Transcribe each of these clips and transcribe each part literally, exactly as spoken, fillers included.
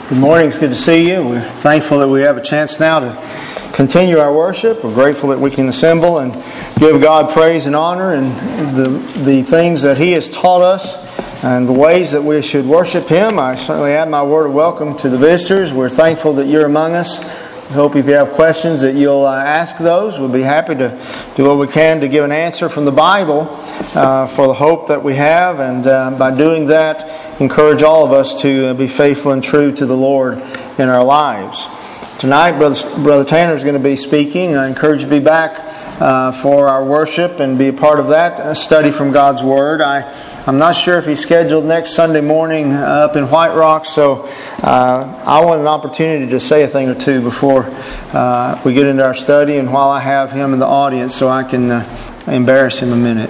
Good morning. It's good to see you. We're thankful that we have a chance now to continue our worship. We're grateful that we can assemble and give God praise and honor and the the things that He has taught us and the ways that we should worship Him. I certainly add my word of welcome to the visitors. We're thankful that you're among us. I hope if you have questions that you'll uh, ask those. We'll be happy to do what we can to give an answer from the Bible uh, for the hope that we have. And uh, by doing that, encourage all of us to uh, be faithful and true to the Lord in our lives. Tonight, Brother, Brother Tanner is going to be speaking. I encourage you to be back uh, for our worship and be a part of that, a study from God's Word. I, I'm not sure if he's scheduled next Sunday morning uh, up in White Rock, so uh, I want an opportunity to say a thing or two before uh, we get into our study and while I have him in the audience so I can uh, embarrass him a minute.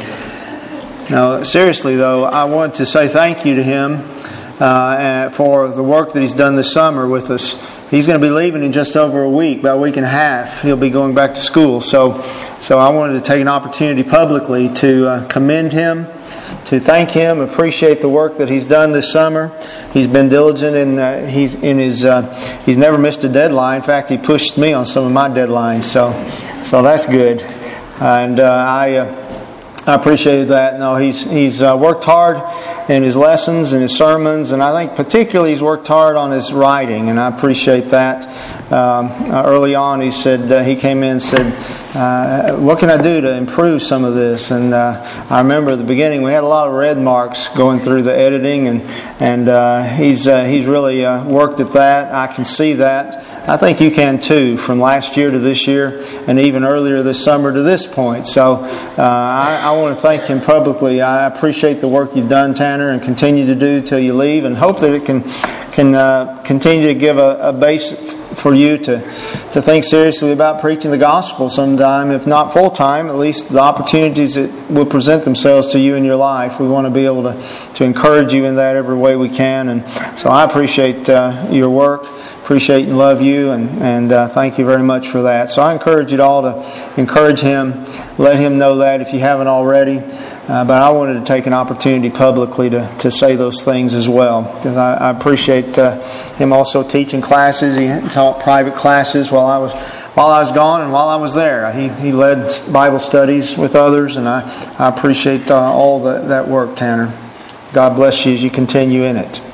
Now, seriously though, I want to say thank you to him uh, for the work that he's done this summer with us. He's going to be leaving in just over a week, about a week and a half. He'll be going back to school. So so I wanted to take an opportunity publicly to uh, commend him, to thank him, appreciate the work that he's done this summer. He's been diligent and uh, he's in his uh, he's never missed a deadline. In fact, he pushed me on some of my deadlines. So so that's good. And uh, I uh, I appreciated that. No, he's he's uh, worked hard in his lessons and his sermons, and I think particularly he's worked hard on his writing, and I appreciate that. Um, uh, early on, he said uh, he came in and said, uh, "What can I do to improve some of this?" And uh, I remember at the beginning we had a lot of red marks going through the editing, and and uh, he's uh, he's really uh, worked at that. I can see that. I think you can too, from last year to this year, and even earlier this summer to this point. So uh, I, I want to thank him publicly. I appreciate the work you've done, Tanner, and continue to do till you leave, and hope that it can can uh, continue to give a, a base for you to to think seriously about preaching the gospel sometime, if not full time, at least the opportunities that will present themselves to you in your life. We want to be able to, to encourage you in that every way we can, and so I appreciate uh, your work. Appreciate and love you, and, and uh, thank you very much for that. So I encourage you all to encourage him, let him know that if you haven't already. Uh, but I wanted to take an opportunity publicly to, to say those things as well, because I, I appreciate uh, him also teaching classes. He taught private classes while I was while I was gone and while I was there. He he led Bible studies with others, and I, I appreciate uh, all that, that work, Tanner. God bless you as you continue in it.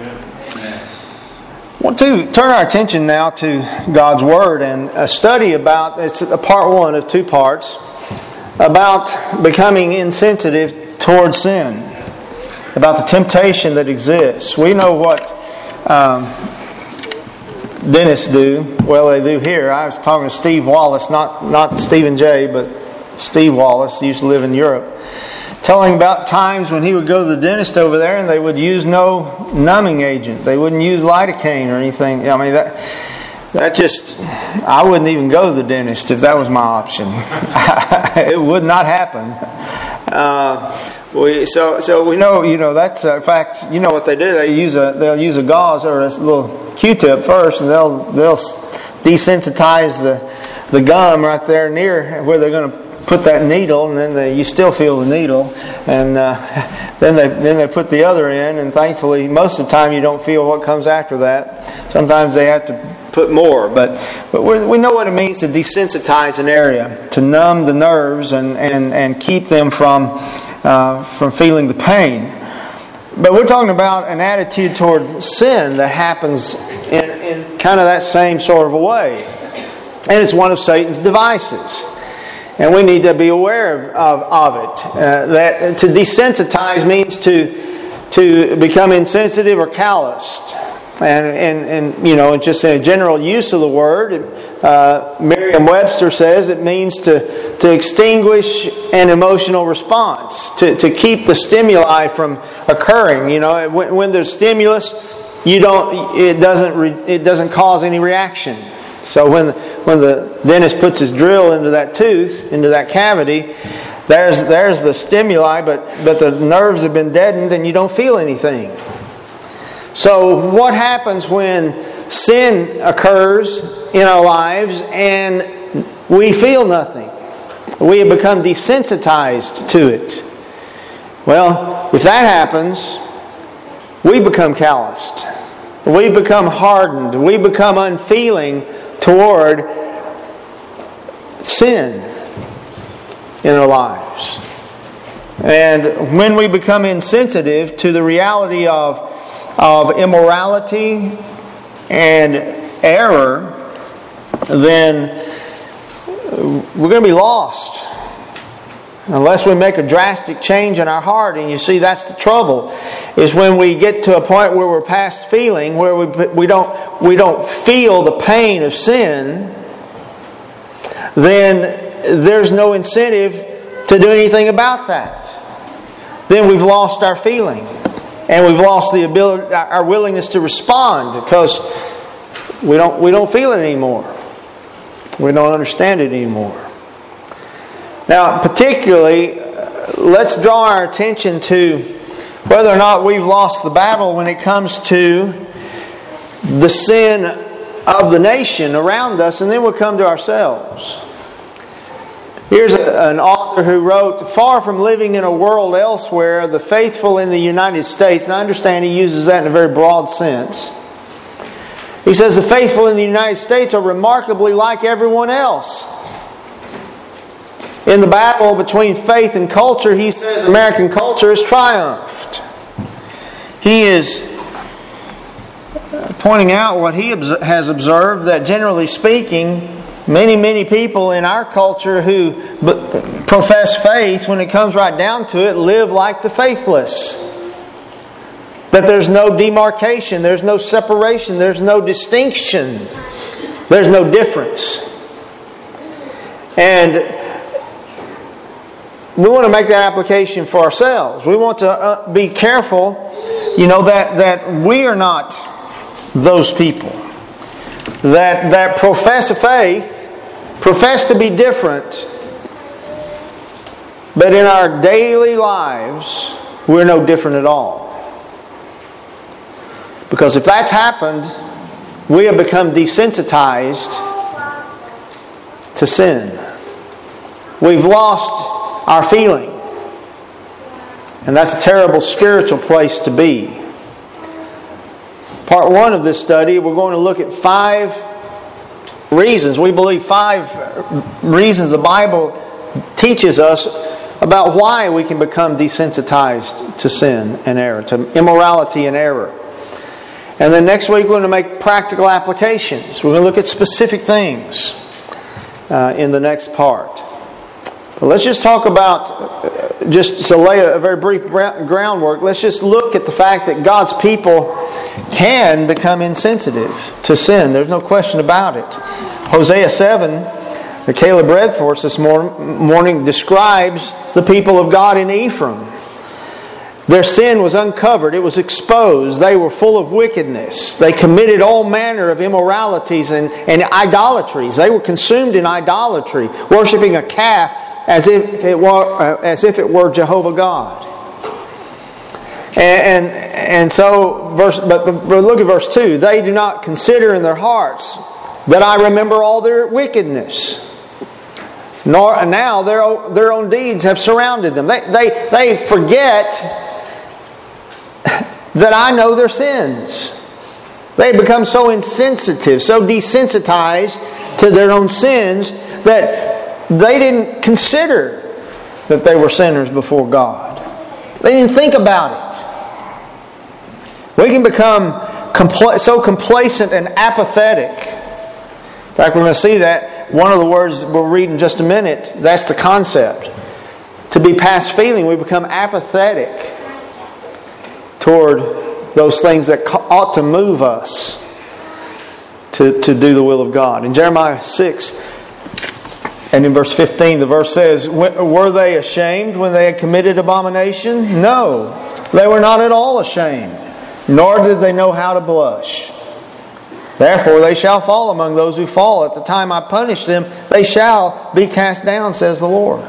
I want to turn our attention now to God's Word and a study about, it's a part one of two parts, about becoming insensitive towards sin, about the temptation that exists. We know what um, dentists do. Well, they do here. I was talking to Steve Wallace, not, not Stephen J., but Steve Wallace, he used to live in Europe, telling about times when he would go to the dentist over there and they would use no numbing agent. They wouldn't use lidocaine or anything. I mean, that that just, I wouldn't even go to the dentist if that was my option. It would not happen. Uh, we so so we know, you know, that's uh, in fact, you know what they do? They use a they'll use a gauze or a little Q-tip first, and they'll they'll desensitize the the gum right there near where they're going to put that needle, and then they, you still feel the needle, and uh, then they then they put the other in, and thankfully most of the time you don't feel what comes after that. Sometimes they have to put more, but but we're, we know what it means to desensitize an area, to numb the nerves and and, and keep them from uh, from feeling the pain. But we're talking about an attitude toward sin that happens in, in kind of that same sort of a way, and it's one of Satan's devices. And we need to be aware of, of, of it. Uh, that to desensitize means to to become insensitive or calloused. And, and, and you know, just in a general use of the word, uh, Merriam-Webster says it means to, to extinguish an emotional response, to, to keep the stimuli from occurring. You know, when, when there's stimulus, you don't it doesn't re, it doesn't cause any reaction. So when when the dentist puts his drill into that tooth, into that cavity, there's there's the stimuli, but, but the nerves have been deadened and you don't feel anything. So what happens when sin occurs in our lives and we feel nothing? We have become desensitized to it. Well, if that happens, we become calloused. we become hardened. We become unfeeling toward sin in our lives. And when we become insensitive to the reality of, of immorality and error, then we're going to be lost. Unless we make a drastic change in our heart. And you see, that's the trouble, is when we get to a point where we're past feeling, where we we don't we don't feel the pain of sin, then there's no incentive to do anything about that. Then we've lost our feeling, and we've lost the ability, our willingness to respond, because we don't we don't feel it anymore. We don't understand it anymore. Now, particularly, let's draw our attention to whether or not we've lost the battle when it comes to the sin of the nation around us, and then we'll come to ourselves. Here's an author who wrote, "Far from living in a world elsewhere, the faithful in the United States," and I understand he uses that in a very broad sense. He says, "The faithful in the United States are remarkably like everyone else. In the battle between faith and culture," he says, "American culture has triumphed." He is pointing out what he has observed, that generally speaking, many, many people in our culture who profess faith, when it comes right down to it, live like the faithless. That there's no demarcation, there's no separation, there's no distinction, there's no difference. And we want to make that application for ourselves. We want to uh, be careful, you know, that, that we are not those people that that profess a faith, profess to be different, but in our daily lives we're no different at all. Because if that's happened, we have become desensitized to sin. We've lost our feeling. And that's a terrible spiritual place to be. Part one of this study, we're going to look at five reasons. We believe five reasons the Bible teaches us about why we can become desensitized to sin and error, to immorality and error. And then next week we're going to make practical applications. We're going to look at specific things uh, in the next part. But let's just talk about, just to lay a very brief groundwork, let's just look at the fact that God's people can become insensitive to sin. There's no question about it. Hosea seven, that Caleb read for us this morning, describes the people of God in Ephraim. Their sin was uncovered. It was exposed. They were full of wickedness. They committed all manner of immoralities and, and idolatries. They were consumed in idolatry, worshiping a calf as if it were, as if it were Jehovah God. And, and, and so, verse, but, but look at verse two. They do not consider in their hearts that I remember all their wickedness. Nor now their, their own deeds have surrounded them. They, they, they forget that I know their sins. They become so insensitive, so desensitized to their own sins that they didn't consider that they were sinners before God. They didn't think about it. We can become compl- so complacent and apathetic. In fact, we're going to see that one of the words we'll read in just a minute, that's the concept. To be past feeling, we become apathetic toward those things that ought to move us to, to do the will of God. In Jeremiah six and in verse fifteen, the verse says, "Were they ashamed when they had committed abomination? No, they were not at all ashamed, nor did they know how to blush. Therefore they shall fall among those who fall. At the time I punish them, they shall be cast down, says the Lord."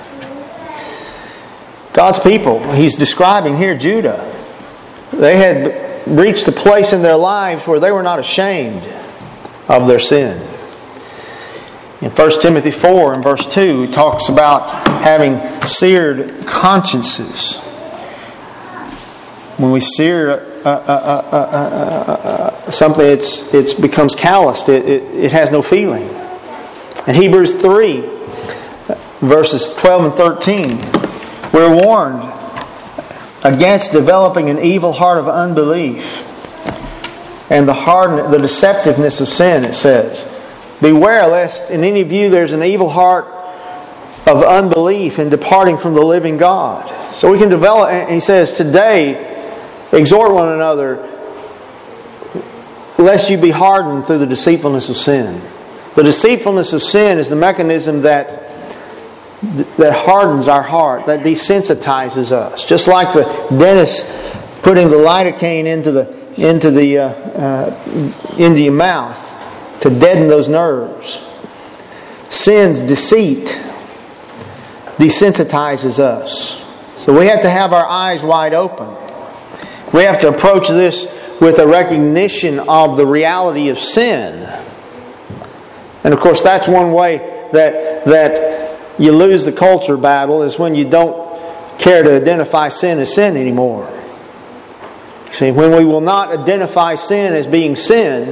God's people, He's describing here Judah. They had reached a place in their lives where they were not ashamed of their sin. In First Timothy four and verse two, he talks about having seared consciences. When we sear uh, uh, uh, uh, uh, something it's it's becomes calloused. It, it it has no feeling. In Hebrews three, verses twelve and thirteen, we're warned against developing an evil heart of unbelief and the hard, the deceptiveness of sin. It says, "Beware lest in any of you there's an evil heart of unbelief in departing from the living God." So we can develop, and he says, "Today, exhort one another, lest you be hardened through the deceitfulness of sin." The deceitfulness of sin is the mechanism that that hardens our heart, that desensitizes us. Just like the dentist putting the lidocaine into the into the uh, uh, into your mouth to deaden those nerves. Sin's deceit desensitizes us. So we have to have our eyes wide open. We have to approach this with a recognition of the reality of sin. And of course, that's one way that that you lose the culture battle, is when you don't care to identify sin as sin anymore. See, when we will not identify sin as being sin,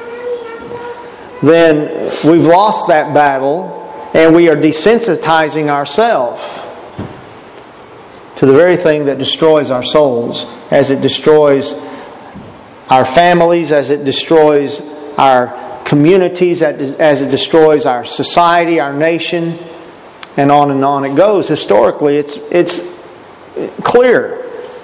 then we've lost that battle, and we are desensitizing ourselves to the very thing that destroys our souls, as it destroys our families, as it destroys our communities, as it destroys our society, our nation, and on and on it goes. Historically, it's it's clear.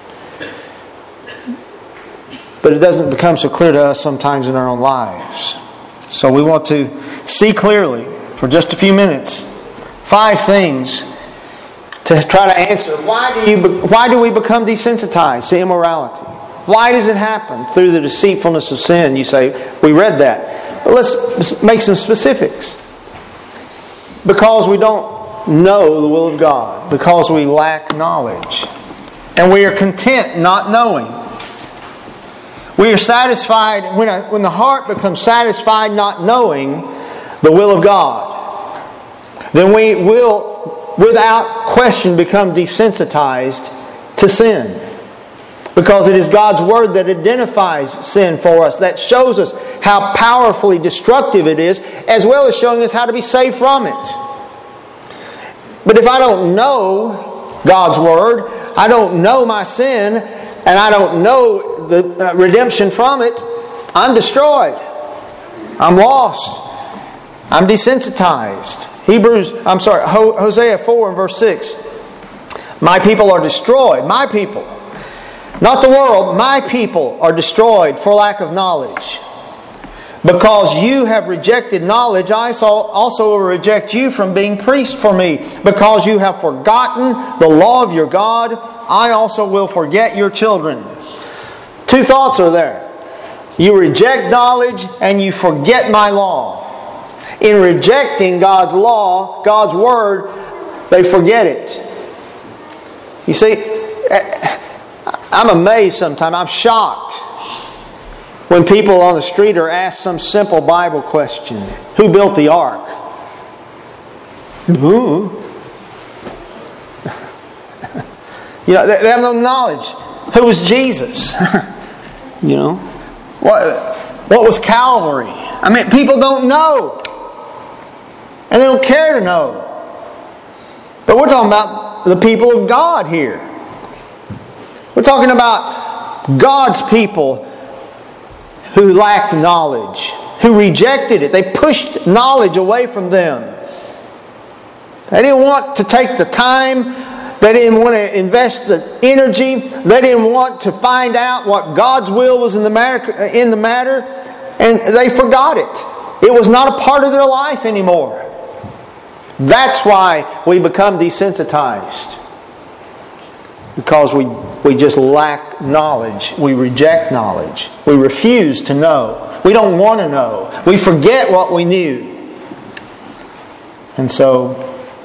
But it doesn't become so clear to us sometimes in our own lives. So we want to see clearly, for just a few minutes, five things to try to answer. Why do you? Why do we become desensitized to immorality? Why does it happen? Through the deceitfulness of sin. You say, we read that. But let's make some specifics. Because we don't know the will of God. Because we lack knowledge. And we are content not knowing. We are satisfied, when, a, when the heart becomes satisfied not knowing the will of God, then we will, without question, become desensitized to sin. Because it is God's Word that identifies sin for us, that shows us how powerfully destructive it is, as well as showing us how to be saved from it. But if I don't know God's Word, I don't know my sin, and I don't know the redemption from it, I'm destroyed. I'm lost. I'm desensitized. Hebrews, I'm sorry, Hosea four and verse six. My people are destroyed. My people. Not the world. My people are destroyed for lack of knowledge. Because you have rejected knowledge, I also will reject you from being priest for me. Because you have forgotten the law of your God, I also will forget your children. Two thoughts are there. You reject knowledge and you forget my law. In rejecting God's law, God's Word, they forget it. You see, I'm amazed sometimes. I'm shocked when people on the street are asked some simple Bible question. Who built the ark? Ooh. You know, they have no knowledge. Who was Jesus? You know, what what was Calvary? I mean, people don't know, and they don't care to know. But we're talking about the people of God here. We're talking about God's people who lacked knowledge, who rejected it. They pushed knowledge away from them. They didn't want to take the time. They didn't want to invest the energy. They didn't want to find out what God's will was in the matter, in the matter, and they forgot it. It was not a part of their life anymore. That's why we become desensitized. Because we, we just lack knowledge. We reject knowledge. We refuse to know. We don't want to know. We forget what we knew. And so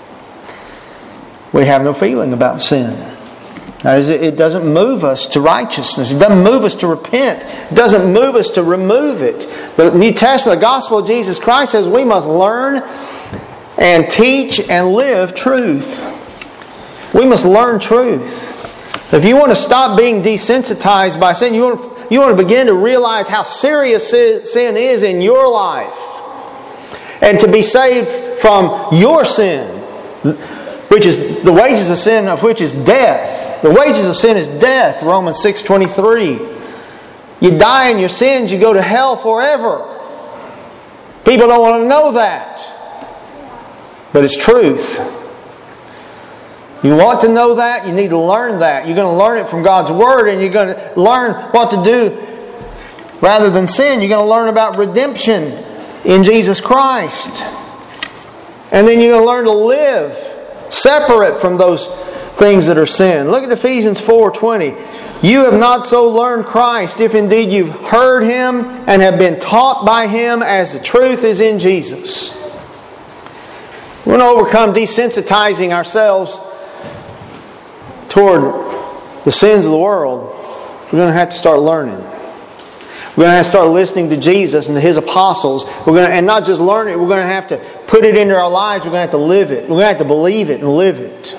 we have no feeling about sin. Now, it doesn't move us to righteousness. It doesn't move us to repent. It doesn't move us to remove it. The New Testament, the gospel of Jesus Christ says we must learn and teach and live truth. We must learn truth. If you want to stop being desensitized by sin, you want to you want to begin to realize how serious sin is in your life, and to be saved from your sin, which is the wages of sin, of which is death. The wages of sin is death, Romans six twenty-three. You die in your sins, you go to hell forever. People don't want to know that. But it's truth. You want to know that? You need to learn that. You're going to learn it from God's Word, and you're going to learn what to do rather than sin. You're going to learn about redemption in Jesus Christ. And then you're going to learn to live separate from those things that are sin. Look at Ephesians four twenty. You have not so learned Christ, if indeed you've heard Him and have been taught by Him as the truth is in Jesus. We're going to overcome desensitizing ourselves toward the sins of the world. We're going to have to start learning. We're going to have to start listening to Jesus and to His apostles. We're going to, and not just learn it, we're going to have to put it into our lives. We're going to have to live it. We're going to have to believe it and live it.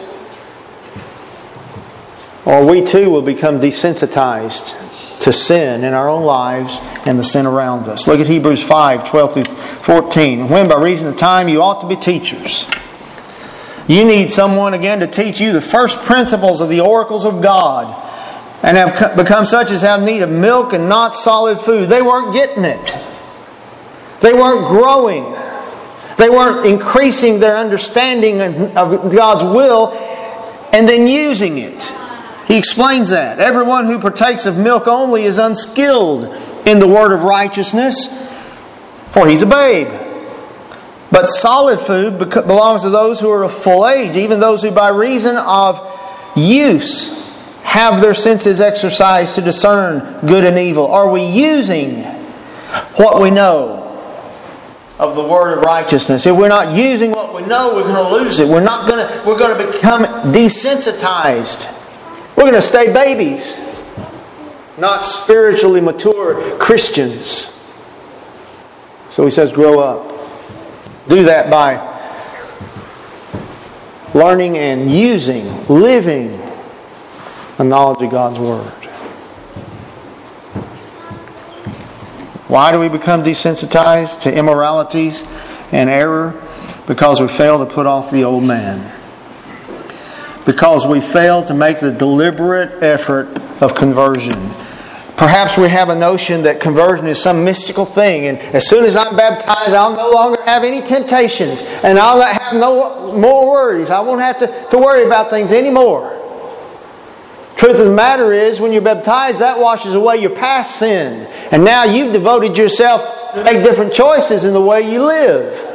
Or we too will become desensitized to sin in our own lives and the sin around us. Look at Hebrews five twelve through fourteen. When by reason of time you ought to be teachers. You need someone again to teach you the first principles of the oracles of God, and have become such as have need of milk and not solid food. They weren't getting it. They weren't growing. They weren't increasing their understanding of God's will and then using it. He explains that. Everyone who partakes of milk only is unskilled in the word of righteousness, for he's a babe. But solid food belongs to those who are of full age, even those who by reason of use have their senses exercised to discern good and evil. Are we using what we know of the word of righteousness? If we're not using what we know, we're going to lose it. We're not going to, we're going to become desensitized. We're going to stay babies, not spiritually mature Christians. So he says, grow up. Do that by learning and using, living a knowledge of God's Word. Why do we become desensitized to immoralities and error? Because we fail to put off the old man. Because we fail to make the deliberate effort of conversion. Perhaps we have a notion that conversion is some mystical thing, and as soon as I'm baptized, I'll no longer have any temptations, and I'll have no more worries. I won't have to, to worry about things anymore. Truth of the matter is, when you're baptized, that washes away your past sin, and now you've devoted yourself to make different choices in the way you live.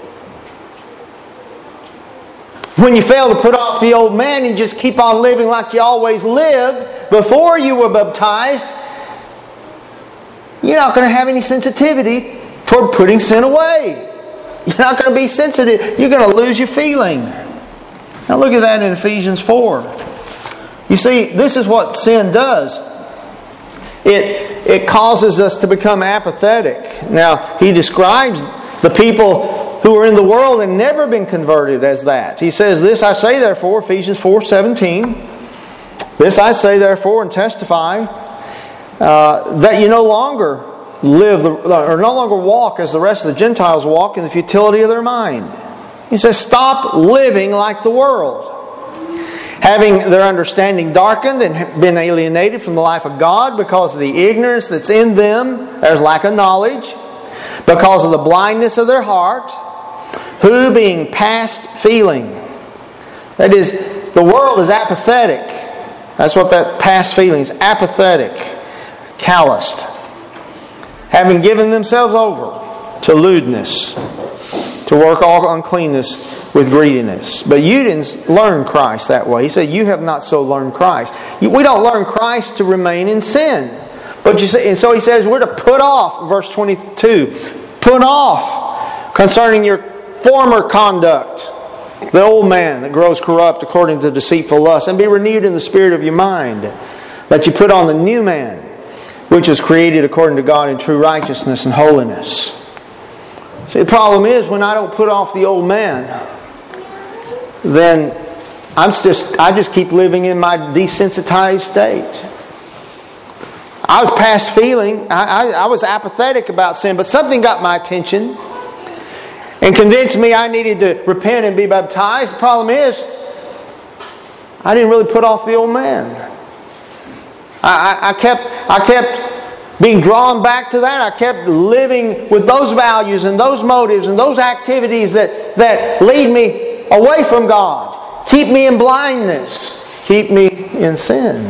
When you fail to put off the old man and just keep on living like you always lived before you were baptized, you're not going to have any sensitivity toward putting sin away. You're not going to be sensitive. You're going to lose your feeling. Now look at that in Ephesians four. You see, this is what sin does. It, it causes us to become apathetic. Now, he describes the people who are in the world and never been converted as that. He says, this I say therefore, Ephesians four seventeen, this I say therefore and testify, uh, that you no longer live, the, or no longer walk as the rest of the Gentiles walk in the futility of their mind. He says, stop living like the world, having their understanding darkened and been alienated from the life of God because of the ignorance that's in them. There's lack of knowledge. Because of the blindness of their heart, who being past feeling. That is, the world is apathetic. That's what that past feeling is. Apathetic. Calloused. Having given themselves over to lewdness, to work all uncleanness with greediness. But you didn't learn Christ that way. He said, you have not so learned Christ. We don't learn Christ to remain in sin. But you see, and so he says we're to put off, verse twenty-two, put off concerning your former conduct, the old man that grows corrupt according to deceitful lust, and be renewed in the spirit of your mind, that you put on the new man, which is created according to God in true righteousness and holiness. See, the problem is when I don't put off the old man, then I'm just I just keep living in my desensitized state. I was past feeling. I, I, I was apathetic about sin, but something got my attention and convinced me I needed to repent and be baptized. The problem is, I didn't really put off the old man. I, I, I kept, I kept being drawn back to that. I kept living with those values and those motives and those activities that, that lead me away from God. Keep me in blindness. Keep me in sin.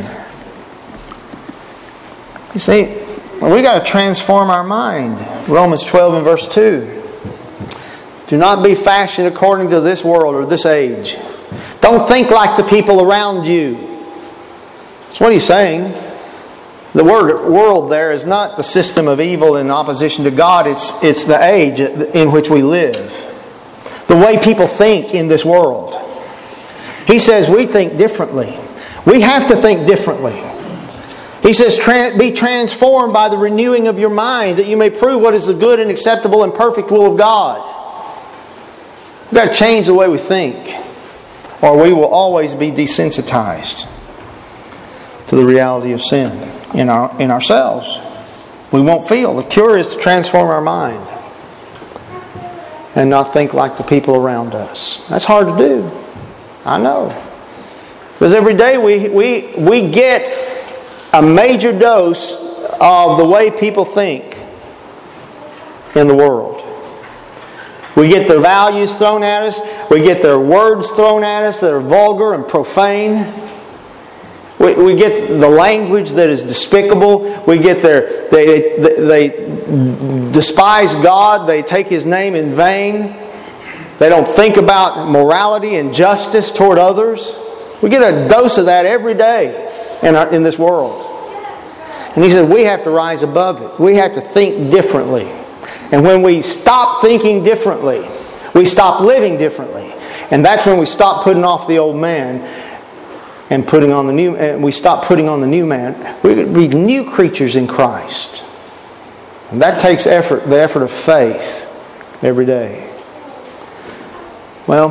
You see, we got to transform our mind. Romans twelve and verse two. Do not be fashioned according to this world or this age. Don't think like the people around you. That's what he's saying. The word world there is not the system of evil in opposition to God. It's, it's the age in which we live. The way people think in this world. He says we think differently. We have to think differently. He says, be transformed by the renewing of your mind, that you may prove what is the good and acceptable and perfect will of God. We've got to change the way we think, or we will always be desensitized to the reality of sin in our in ourselves. We won't feel. The cure is to transform our mind and not think like the people around us. That's hard to do. I know. Because every day we we we get a major dose of the way people think in the world. We get their values thrown at us. We get their words thrown at us that are vulgar and profane. We, we get the language that is despicable. We get their they, they they despise God. They take His name in vain. They don't think about morality and justice toward others. We get a dose of that every day in our, in this world. And he said we have to rise above it. We have to think differently. And when we stop thinking differently, we stop living differently. And that's when we stop putting off the old man and putting on the new. And we stop putting on the new man. We're going to be new creatures in Christ. And that takes effort, the effort of faith every day. Well,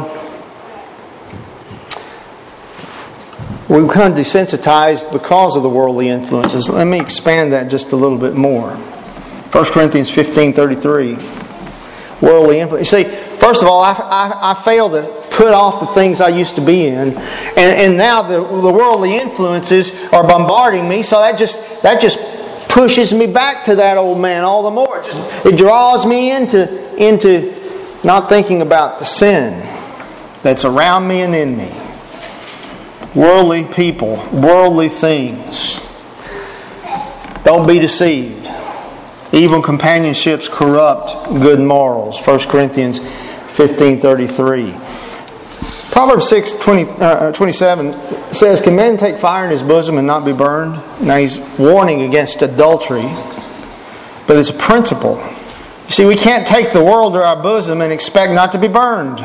we become desensitized because of the worldly influences. Let me expand that just a little bit more. First Corinthians fifteen thirty-three. Worldly influence. You see, first of all, I, I, I failed to put off the things I used to be in. And, and now the, the worldly influences are bombarding me, so that just that just pushes me back to that old man all the more. It, just, it draws me into, into not thinking about the sin that's around me and in me. Worldly people, worldly things. Don't be deceived. Evil companionships corrupt good morals. First Corinthians fifteen thirty-three. Proverbs six twenty-seven says, can man take fire in his bosom and not be burned? Now he's warning against adultery, but it's a principle. You see, we can't take the world to our bosom and expect not to be burned.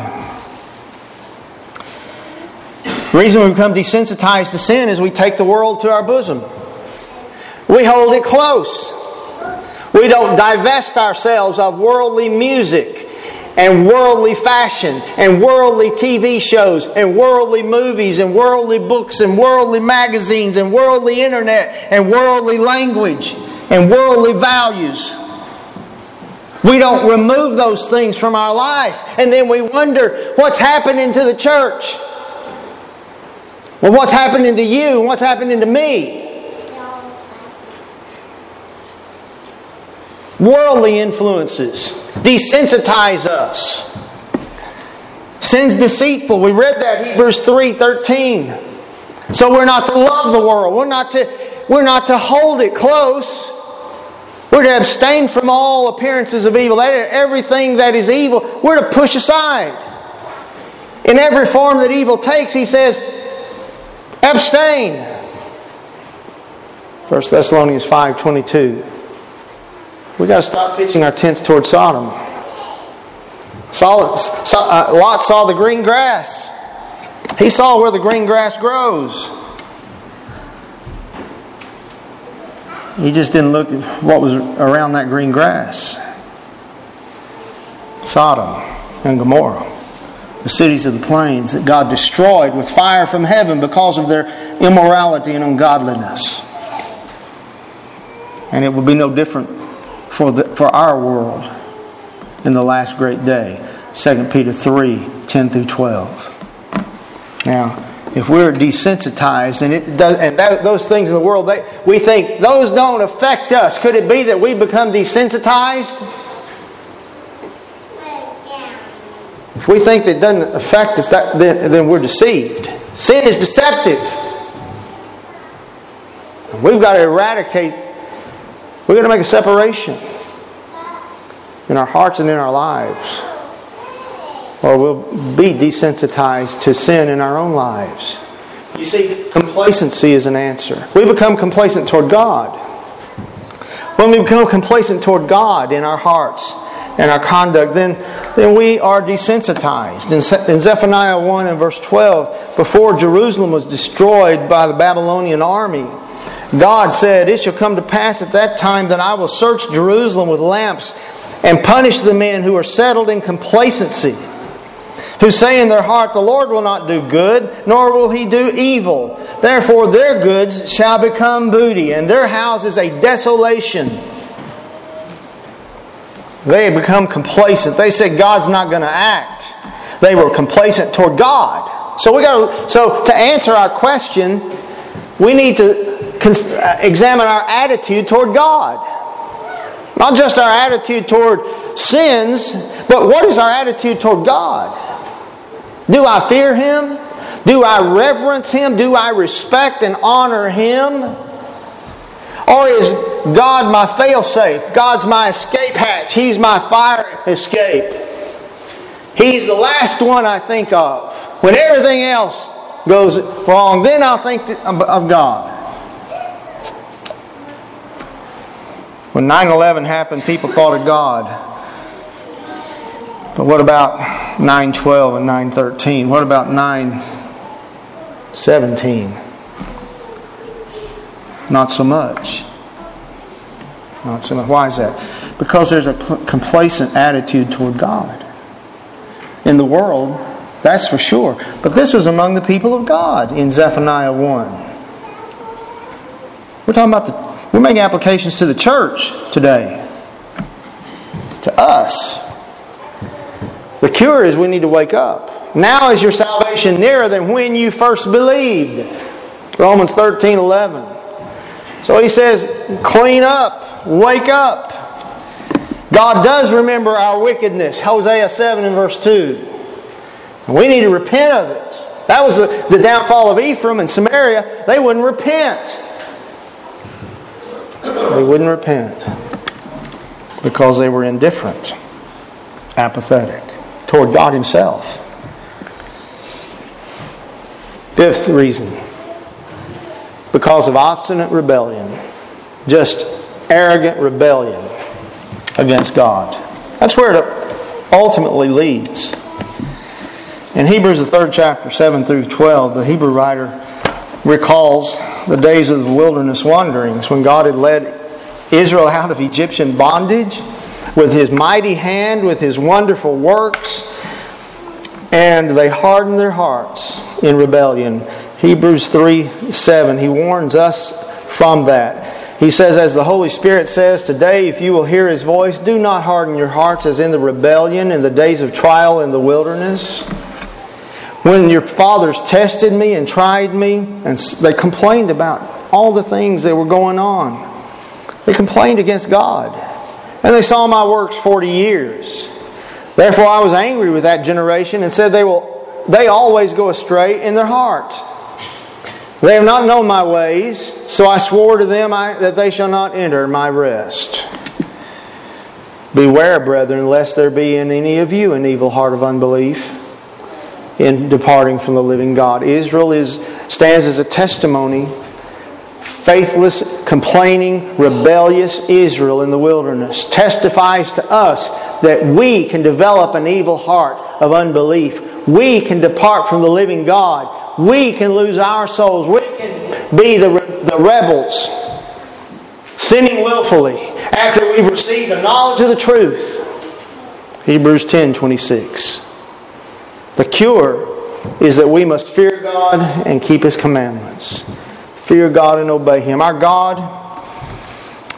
The reason we become desensitized to sin is we take the world to our bosom. We hold it close. We don't divest ourselves of worldly music and worldly fashion and worldly T V shows and worldly movies and worldly books and worldly magazines and worldly internet and worldly language and worldly values. We don't remove those things from our life, and then we wonder what's happening to the church. Well, what's happening to you and what's happening to me? Worldly influences desensitize us. Sin's deceitful. We read that, Hebrews three thirteen. So we're not to love the world. We're not to, we're not to hold it close. We're to abstain from all appearances of evil. Everything that is evil, we're to push aside. In every form that evil takes, he says, abstain. First Thessalonians five twenty-two. We've got to stop pitching our tents toward Sodom. Saw, saw, uh, Lot saw the green grass. He saw where the green grass grows. He just didn't look at what was around that green grass. Sodom and Gomorrah, the cities of the plains that God destroyed with fire from heaven because of their immorality and ungodliness. And it will be no different for the, for our world in the last great day. Second Peter three, ten through twelve. Now, if we're desensitized and it does, and that, those things in the world, they, we think those don't affect us. Could it be that we become desensitized? If we think that it doesn't affect us, that, then, then we're deceived. Sin is deceptive. We've got to eradicate, we've got to make a separation in our hearts and in our lives, or we'll be desensitized to sin in our own lives. You see, complacency is an answer. We become complacent toward God. When we become complacent toward God in our hearts and our conduct, then, then we are desensitized. In, in Zephaniah one and verse twelve, before Jerusalem was destroyed by the Babylonian army, God said, "It shall come to pass at that time that I will search Jerusalem with lamps and punish the men who are settled in complacency, who say in their heart, the Lord will not do good, nor will He do evil. Therefore their goods shall become booty, and their houses a desolation." They become complacent. They said God's not going to act. They were complacent toward God. So we got to, so to answer our question, we need to examine our attitude toward God. Not just our attitude toward sins, but what is our attitude toward God? Do I fear Him? Do I reverence Him? Do I respect and honor Him? Or is God my fail-safe? God's my escape hatch. He's my fire escape. He's the last one I think of. When everything else goes wrong, then I'll think of God. When nine eleven happened, people thought of God. But what about nine twelve and nine thirteen? What about nine seventeen? Not so much. Not so much. Why is that? Because there's a complacent attitude toward God. In the world, that's for sure. But this was among the people of God in Zephaniah one. We're talking about the We're making applications to the church today. To us. The cure is we need to wake up. Now is your salvation nearer than when you first believed. Romans thirteen eleven. So he says, clean up. Wake up. God does remember our wickedness. Hosea seven and verse two. We need to repent of it. That was the, the downfall of Ephraim and Samaria. They wouldn't repent. They wouldn't repent because they were indifferent, apathetic toward God Himself. Fifth reason, because of obstinate rebellion, just arrogant rebellion against God. That's where it ultimately leads. In Hebrews, the third chapter, seven through twelve, the Hebrew writer recalls the days of the wilderness wanderings when God had led Israel out of Egyptian bondage with His mighty hand, with His wonderful works, and they hardened their hearts in rebellion. Hebrews three seven, he warns us from that. He says, as the Holy Spirit says today, if you will hear His voice, do not harden your hearts as in the rebellion in the days of trial in the wilderness, when your fathers tested me and tried me, and they complained about all the things that were going on. They complained against God. And they saw my works forty years. Therefore I was angry with that generation and said, they will they always go astray in their heart. They have not known my ways, so I swore to them I, that they shall not enter my rest. Beware, brethren, lest there be in any of you an evil heart of unbelief in departing from the living God. Israel is stands as a testimony. Faithless, complaining, rebellious Israel in the wilderness testifies to us that we can develop an evil heart of unbelief. We can depart from the living God. We can lose our souls. We can be the, the rebels, sinning willfully after we've received the knowledge of the truth. Hebrews ten twenty-six. The cure is that we must fear God and keep His commandments. Fear God and obey Him. Our God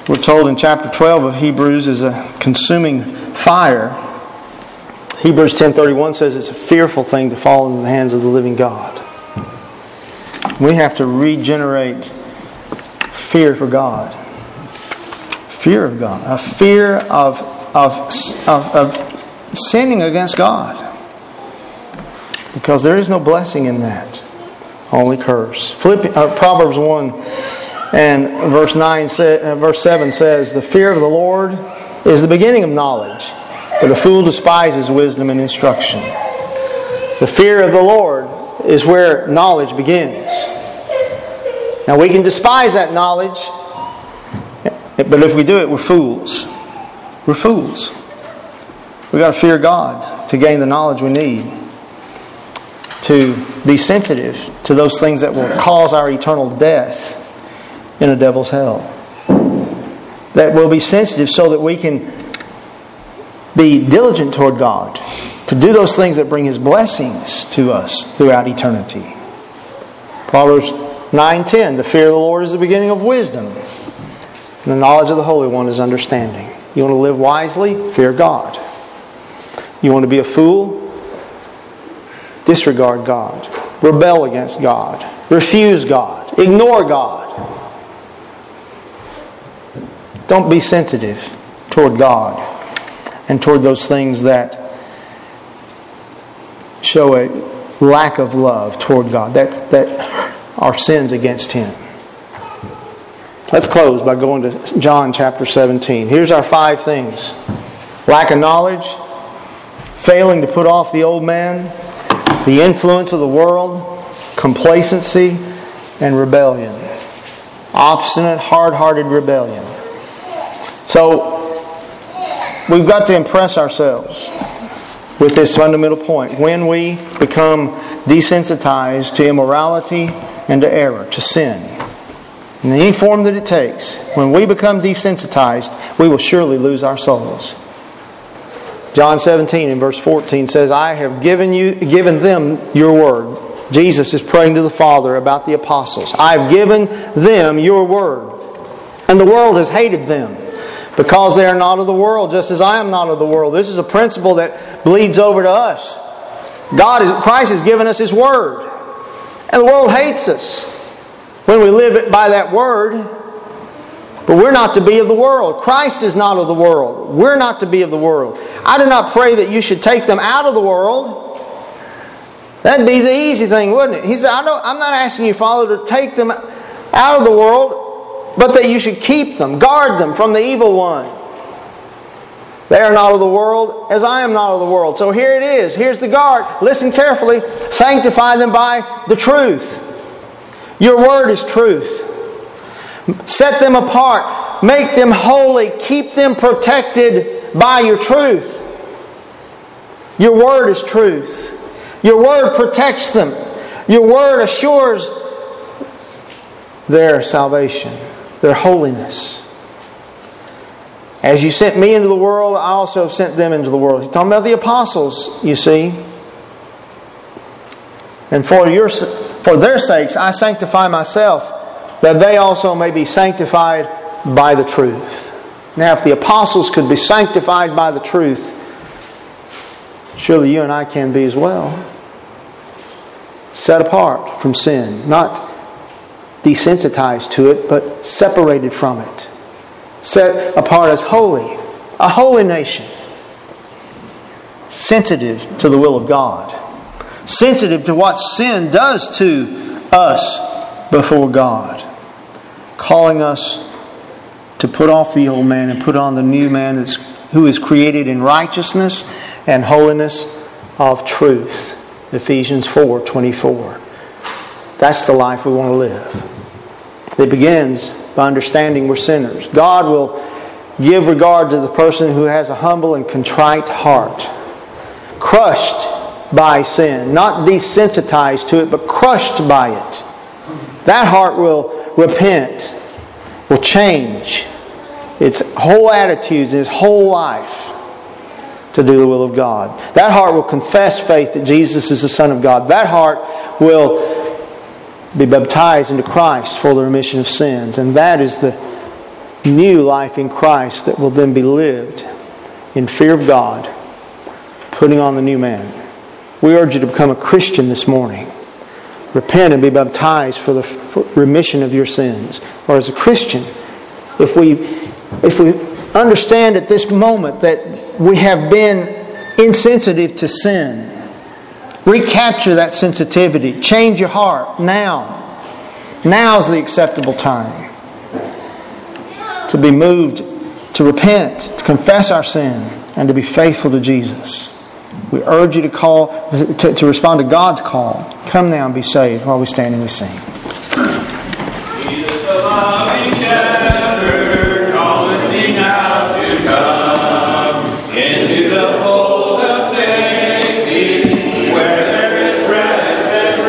we're told in chapter twelve of Hebrews, is a consuming fire. Hebrews ten thirty-one says it's a fearful thing to fall into the hands of the living God. We have to regenerate fear for God. Fear of God. A fear of, of, of, of sinning against God. Because there is no blessing in that. Only curse. Philippians, uh, Proverbs one and verse nine, uh, verse seven says, "The fear of the Lord is the beginning of knowledge, but a fool despises wisdom and instruction." The fear of the Lord is where knowledge begins. Now we can despise that knowledge, but if we do it, we're fools. We're fools. We've got to fear God to gain the knowledge we need, to be sensitive to those things that will cause our eternal death in a devil's hell. That we'll be sensitive so that we can be diligent toward God, to do those things that bring His blessings to us throughout eternity. Proverbs nine ten, "The fear of the Lord is the beginning of wisdom, and the knowledge of the Holy One is understanding." You want to live wisely? Fear God. You want to be a fool? Disregard God. Rebel against God. Refuse God. Ignore God. Don't be sensitive toward God and toward those things that show a lack of love toward God, that, that are sins against Him. Let's close by going to John chapter seventeen. Here's our five things. Lack of knowledge, failing to put off the old man, the influence of the world, complacency, and rebellion. Obstinate, hard-hearted rebellion. So, we've got to impress ourselves with this fundamental point. When we become desensitized to immorality and to error, to sin, in any form that it takes, when we become desensitized, we will surely lose our souls. John seventeen in verse fourteen says, "I have given you, given them your word." Jesus is praying to the Father about the apostles. "I have given them your word, and the world has hated them, because they are not of the world, just as I am not of the world." This is a principle that bleeds over to us. God is, Christ has given us His word, and the world hates us when we live by that word. But we're not to be of the world. Christ is not of the world. We're not to be of the world. I do not pray that you should take them out of the world. That'd be the easy thing, wouldn't it? He said, I don't, I'm not asking you, Father, to take them out of the world, but that you should keep them, guard them from the evil one. They are not of the world, as I am not of the world. So here it is. Here's the guard. Listen carefully. Sanctify them by the truth. Your word is truth. Set them apart. Make them holy. Keep them protected by your truth. Your word is truth. Your word protects them. Your word assures their salvation, their holiness. As you sent me into the world, I also have sent them into the world. He's talking about the apostles, you see. And for your, for their sakes, I sanctify myself, that they also may be sanctified by the truth. Now, if the apostles could be sanctified by the truth, surely you and I can be as well. Set apart from sin. Not desensitized to it, but separated from it. Set apart as holy. A holy nation. Sensitive to the will of God. Sensitive to what sin does to us before God. Calling us to put off the old man and put on the new man that's, who is created in righteousness and holiness of truth. Ephesians four twenty-four. That's the life we want to live. It begins by understanding we're sinners. God will give regard to the person who has a humble and contrite heart. Crushed by sin. Not desensitized to it, but crushed by it. That heart will repent, will change its whole attitudes and its whole life to do the will of God. That heart will confess faith that Jesus is the Son of God. That heart will be baptized into Christ for the remission of sins. And that is the new life in Christ that will then be lived in fear of God, putting on the new man. We urge you to become a Christian this morning. Repent and be baptized for the remission of your sins. Or as a Christian, if we if we understand at this moment that we have been insensitive to sin, recapture that sensitivity. Change your heart now. Now's the acceptable time to be moved, to repent, to confess our sin, and to be faithful to Jesus. We urge you to call, to, to respond to God's call. Come now and be saved while we stand and we sing. Jesus, the loving shepherd.